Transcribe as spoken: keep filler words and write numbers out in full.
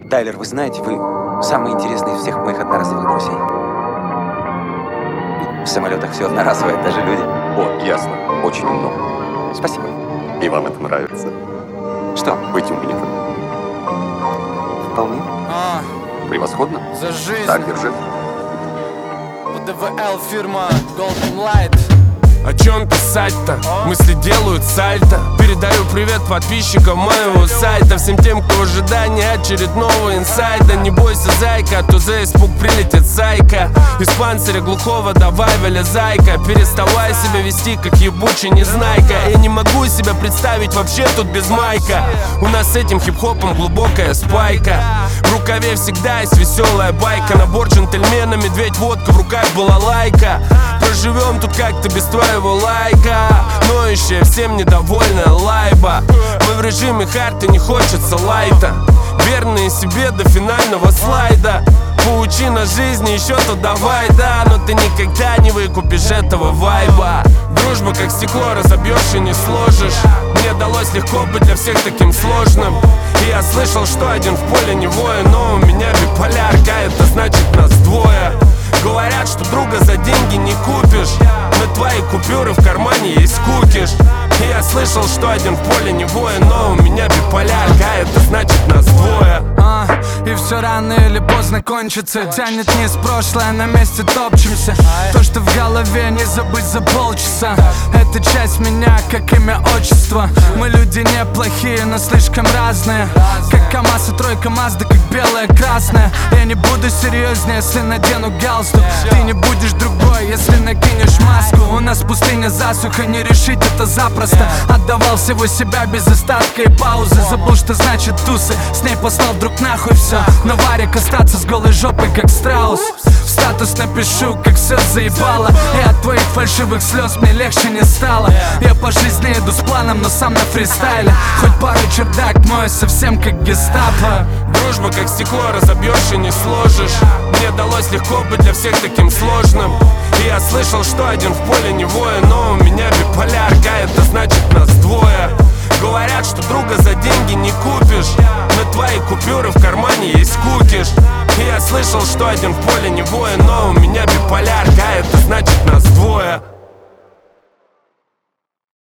Тайлер, вы знаете, вы самый интересный из всех моих одноразовых друзей. В самолетах все одноразовое, даже люди. О, ясно. Очень умно. Спасибо. И вам это нравится? Что? Быть умником. Вполне. А, Превосходно. за жизнь. Так, держи. ПДВЛ фирма Golden Light. О чем писать-то? Мысли делают сальто. Передаю привет подписчикам моего сайта. Всем тем, кто в ожидании очередного инсайда. Не бойся, зайка, а то за испуг прилетит зайка. Из панциря глухого давай, вылезайка. Переставай себя вести, как ебучий незнайка. Я не могу себя представить вообще тут без майка. У нас с этим хип-хопом глубокая спайка. В рукаве всегда есть веселая байка. Набор джентльмена, медведь, водка, в руках была лайка. Проживем тут как-то без твоего лайка. Ноющая, всем недовольная лайба. Мы в режиме хард и не хочется лайта. Верные себе до финального слайда. Поучи на жизни еще то давай, да. Но ты никогда не выкупишь этого вайба. Дружба как стекло, разобьешь и не сложишь. Мне далось легко быть для всех таким сложным. И я слышал, что один в поле не воин. Но у меня биполярка, это значит нас двое. Говорят, что друга за деньги не купишь. Но твои купюры в кармане есть кукиш. И я слышал, что один в поле не воин. Но у меня биполярка, это значит нас двое. а, И все рано или поздно кончится. Тянет вниз прошлое, на месте топчемся. То, что в голове, не забыть за полчаса. Это часть меня, как имя, отчество. Мы люди неплохие, но слишком разные. Как КамАЗ и тройка Мазда, как белая, красная. Я не буду серьезнее, если надену галстук. Ты не будешь другой, если накинешь маску. У нас пустыня, засуха, не решить это запросто. Отдавал всего себя без остатка и паузы. Забыл, что значит тусы, с ней послал вдруг нахуй все. Но варик остаться с голой жопой, как страус. В статус напишу, как все заебало. И от твоих фальшивых слез мне легче не стало. Я по жизни иду с планом, но сам на фристайле. Хоть пару чердак мой, совсем как гестапо. Дружба как стекло, разобьешь и не сложишь. Мне далось легко быть для всех таким сложным. И я слышал, что один в поле не воин. Но у меня биполярка, это значит нас двое. Говорят, что друга за деньги не купишь. Но твои купюры в кармане есть кукиш. И я слышал, что один в поле не воин. Но у меня биполярка, это значит нас двое.